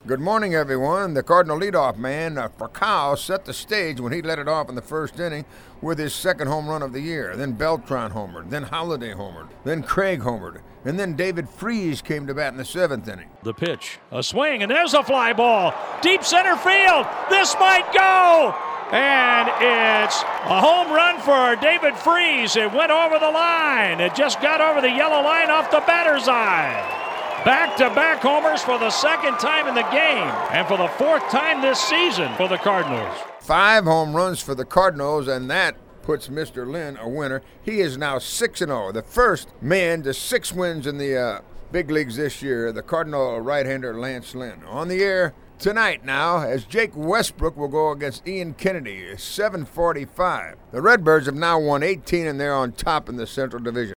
Good morning, everyone. The Cardinal leadoff man, Furcal, set the stage when he let it off in the first inning with his second home run of the year. Then Beltran homered, then Holiday homered, then Craig homered, and then David Freese came to bat in the seventh inning. The pitch, a swing, and there's a fly ball. Deep center field. This might go. And it's a home run for David Freese. It went over the line. It just got over the yellow line off the batter's eye. Back-to-back homers for the second time in the game and for the fourth time this season for the Cardinals. 5 home runs for the Cardinals, and that puts Mr. Lynn a winner. He is now 6-0, the first man to 6 wins in the big leagues this year, the Cardinal right-hander Lance Lynn. On the air tonight now, as Jake Westbrook will go against Ian Kennedy, 7:45. The Redbirds have now won 18, and they're on top in the Central Division.